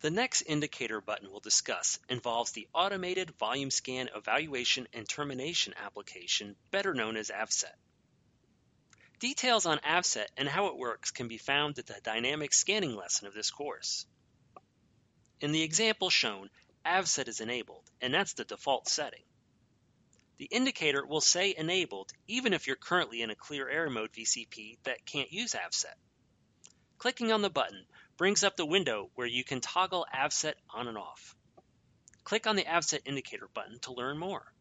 The next indicator button we'll discuss involves the Automated Volume Scan Evaluation and Termination application, better known as AVSET. Details on AVSET and how it works can be found at the dynamic scanning lesson of this course. In the example shown, AVSET is enabled, and that's the default setting. The indicator will say enabled even if you're currently in a clear air mode VCP that can't use AVSET. Clicking on the button brings up the window where you can toggle AVSET on and off. Click on the AVSET indicator button to learn more.